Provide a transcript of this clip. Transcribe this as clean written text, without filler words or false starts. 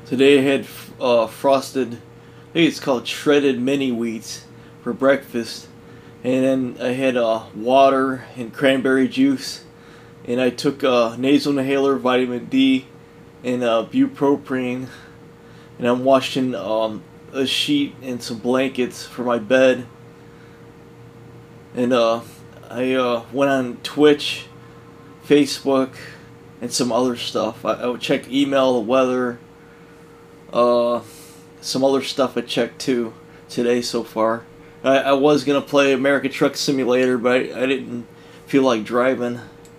Today I had frosted, I think it's called shredded mini wheats for breakfast. And then I had water and cranberry juice. And I took nasal inhaler, vitamin D, and bupropion. And I'm washing a sheet and some blankets for my bed. And I went on Twitch, Facebook, and some other stuff. I would check email, the weather, some other stuff I checked too today so far. I was gonna play American Truck Simulator, but I didn't feel like driving.